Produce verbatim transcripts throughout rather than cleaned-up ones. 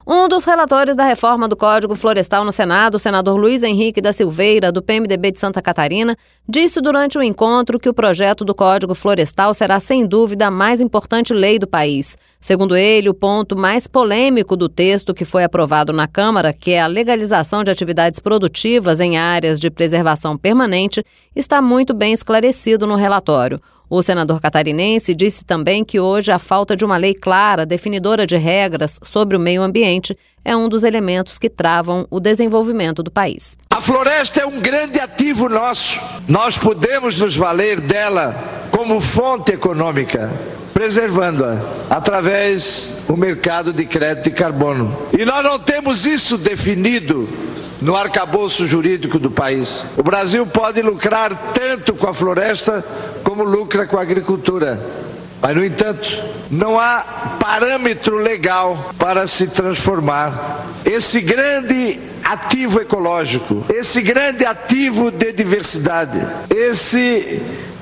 Um dos relatores da reforma do Código Florestal no Senado, o senador Luiz Henrique da Silveira, do P M D B de Santa Catarina, disse durante o encontro que o projeto do Código Florestal será, sem dúvida, a mais importante lei do país. Segundo ele, o ponto mais polêmico do texto que foi aprovado na Câmara, que é a legalização de atividades produtivas em áreas de preservação permanente, está muito bem esclarecido no relatório. O senador catarinense disse também que hoje a falta de uma lei clara, definidora de regras sobre o meio ambiente, é um dos elementos que travam o desenvolvimento do país. A floresta é um grande ativo nosso. Nós podemos nos valer dela como fonte econômica, preservando-a através do mercado de crédito de carbono. E nós não temos isso definido no arcabouço jurídico do país. O Brasil pode lucrar tanto com a floresta como lucra com a agricultura. Mas, no entanto, não há parâmetro legal para se transformar esse grande ativo ecológico, esse grande ativo de diversidade, esse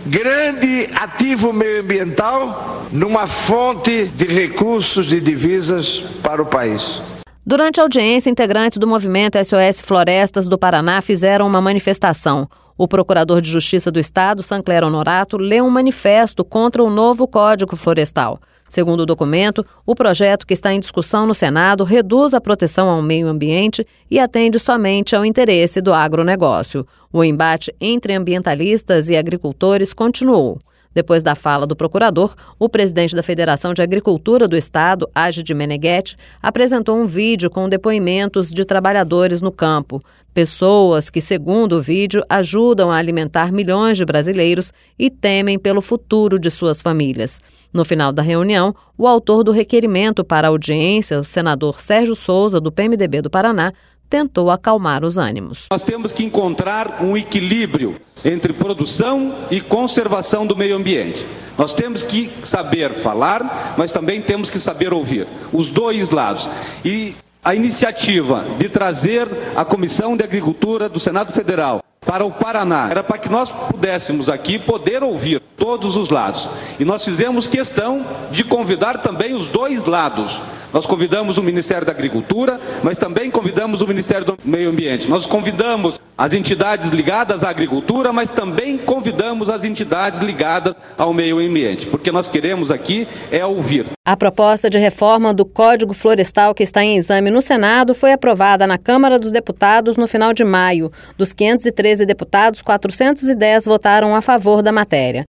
grande ativo meioambiental numa fonte de recursos e divisas para o país. Durante a audiência, integrantes do movimento S O S Florestas do Paraná fizeram uma manifestação. O procurador de Justiça do Estado, Sancler Honorato, leu um manifesto contra o novo Código Florestal. Segundo o documento, o projeto que está em discussão no Senado reduz a proteção ao meio ambiente e atende somente ao interesse do agronegócio. O embate entre ambientalistas e agricultores continuou. Depois da fala do procurador, o presidente da Federação de Agricultura do Estado, Agide Meneghetti, apresentou um vídeo com depoimentos de trabalhadores no campo. Pessoas que, segundo o vídeo, ajudam a alimentar milhões de brasileiros e temem pelo futuro de suas famílias. No final da reunião, o autor do requerimento para a audiência, o senador Sérgio Souza, do P M D B do Paraná, tentou acalmar os ânimos. Nós temos que encontrar um equilíbrio entre produção e conservação do meio ambiente. Nós temos que saber falar, mas também temos que saber ouvir os dois lados. E a iniciativa de trazer a Comissão de Agricultura do Senado Federal para o Paraná era para que nós pudéssemos aqui poder ouvir todos os lados. E nós fizemos questão de convidar também os dois lados. Nós convidamos o Ministério da Agricultura, mas também convidamos o Ministério do Meio Ambiente. Nós convidamos as entidades ligadas à agricultura, mas também convidamos as entidades ligadas ao meio ambiente, porque nós queremos aqui é ouvir. A proposta de reforma do Código Florestal que está em exame no Senado foi aprovada na Câmara dos Deputados no final de maio. Dos quinhentos e treze deputados, quatrocentos e dez votaram a favor da matéria.